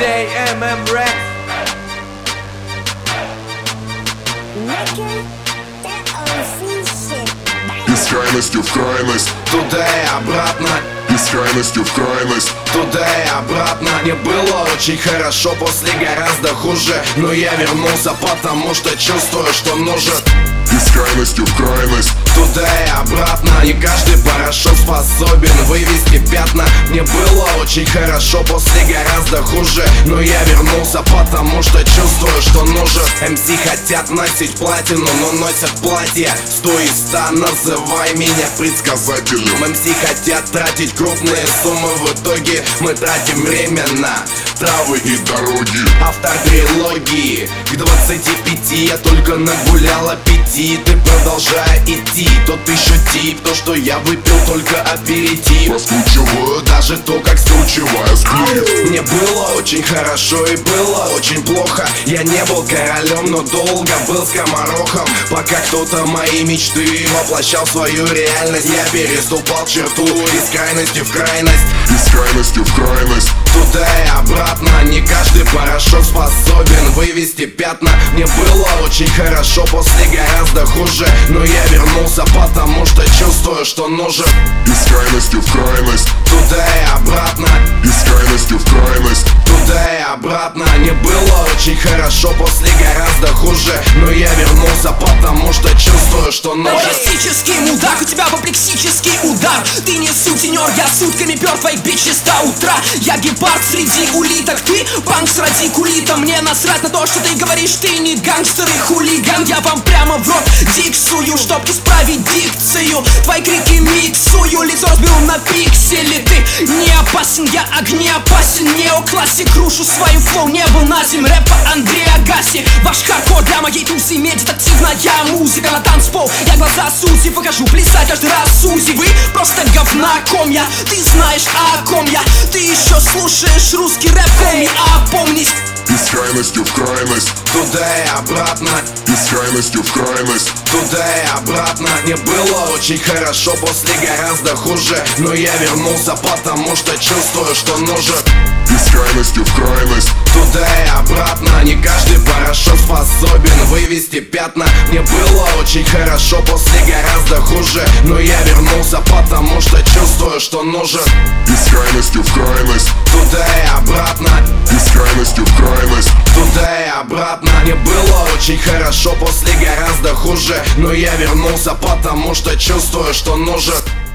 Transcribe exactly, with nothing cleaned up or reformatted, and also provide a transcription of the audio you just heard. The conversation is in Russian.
диджей эм эм Rex. Из крайности в крайность, туда и обратно, из крайности в крайность, туда и обратно. Мне было очень хорошо, после гораздо хуже, но я вернулся, потому что чувствую, что нужен. из крайности в крайность, туда и обратно. Не каждый порошок способен вывести пятна. Мне было очень хорошо, после гораздо хуже, но я вернулся, потому что чувствую, что нужен. эм си хотят носить платину, но носят платье сто и ста, называй меня предсказателем. эм си хотят тратить крупные суммы, в итоге мы тратим время на травы и дороги. Автор трилогии. К двадцати пяти я только нагулял аппетит, и продолжая идти. Тот еще тип, то что я выпил только аперитив. Раскручиваю Даже то, как кручевая сплит. мне было очень хорошо и было очень плохо. Я не был королем, но долго был скоморохом, пока кто-то мои мечты воплощал в свою реальность. Я переступал черту из крайности в крайность, из крайности в крайность, туда и обратно. Не каждый порошок способен вывести пятна. Мне было очень хорошо, после гораздо хуже, но я вернулся, потому что чувствую, что нужен. из крайности в крайность, туда и обратно, из крайности в крайность, туда и обратно. Мне было очень хорошо, после гораздо хуже, но я вернулся, потому что чувствую, что нужен. Классический мудак, у тебя апоплексический удар. Ты не сутенер, я сутками пёр твоих бичес до утра. Я гепард среди улиток, ты панк с радикулитом. Мне насрать на то, что ты говоришь, ты не гангстер и хулиган. Я вам прямо в рот диксую, чтоб исправить дикцию. Твои крики миксую, лицо разберу на пиксели. Ты не опасен, я огнеопасен. Неоклассик, крушу свою флоу, не был на земле рэпа Андрей Агаси. Ваш хардкор для моей тусы, медитативная музыка на танцпол. Я глаза Сузи, выхожу плясать каждый раз Сузи. Вы просто говна комья, ты знаешь о ком я. Ты еще слушаешь русский рэп, коми, опомнись. из крайности в крайность, Туда и обратно, из крайности в крайность, туда и обратно. Мне было очень хорошо, после гораздо хуже, но я вернулся, потому что чувствую, что нужен. из крайности в крайность, Туда и обратно. Не каждый порошок способен вывести пятна. Мне было очень хорошо, после гораздо хуже, но я вернулся, потому что чувствую, что нужен. из крайности в крайность, Туда и обратно, из крайности в крайность, туда и обратно. Мне было очень хорошо, после гораздо хуже, но я вернулся, потому что чувствую, что нужен.